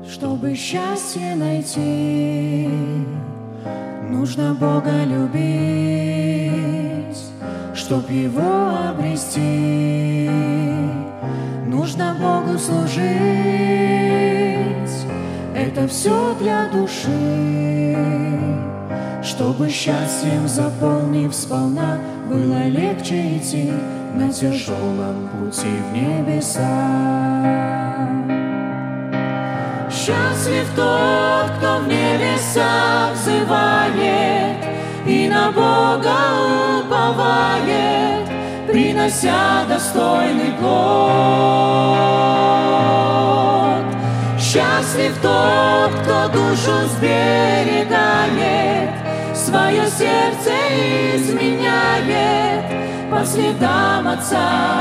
Чтобы счастье найти, нужно Бога любить. Чтоб Его обрести, нужно Богу служить. Это все для души. Чтобы счастьем заполнив сполна, было легче идти на тяжелом пути в небеса. Счастлив тот, кто в небесах взывает и на Бога уповает, принося достойный плод. Счастлив тот, кто душу сберегает, свое сердце изменяет, по следам Отца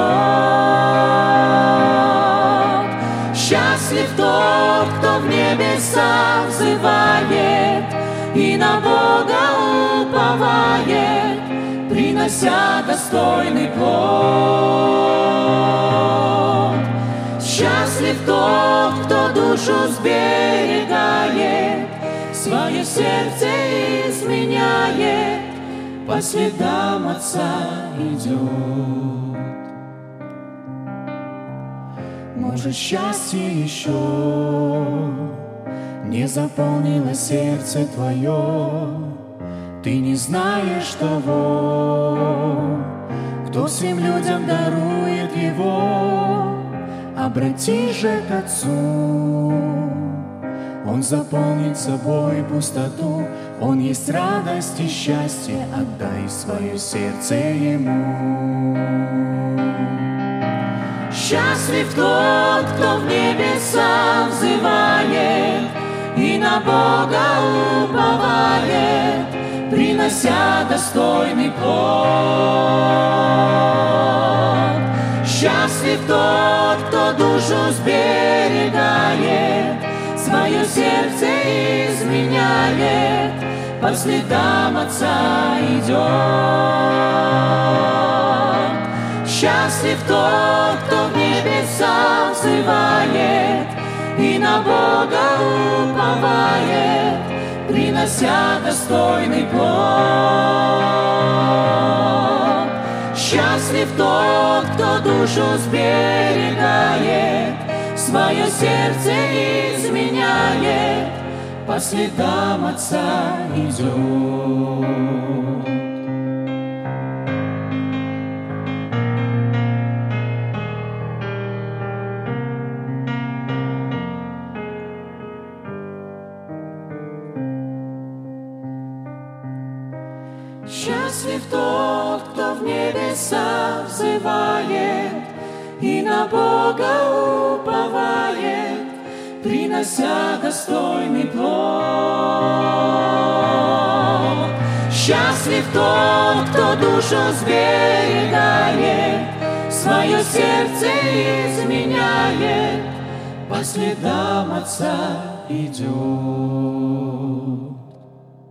идет. Счастлив тот, кто в небесах взывает и на Бога уповает, принося достойный плод. Счастлив тот, кто душу сберегает, свое сердце изменяет, по следам Отца идет. Может, счастье еще не заполнило сердце твое, ты не знаешь того, кто всем людям дарует его. Обрати же к Отцу, Он заполнит собой пустоту, Он есть радость и счастье, отдай свое сердце Ему. Счастлив тот, кто в небесах взывает и на Бога уповает, принося достойный плод. Счастлив тот, кто душу сберегает, свое сердце изменяет, по следам Отца идет. Счастлив тот, кто в небесах взывает и на Бога уповает, принося достойный плод. Счастлив тот, кто душу сберегает, свое сердце изменяет, по следам Отца идет. Счастлив тот, кто в небесах взывает и на Бога уповает, принося достойный плод. Счастлив тот, кто душу сберегает, свое сердце изменяет, по следам Отца идет.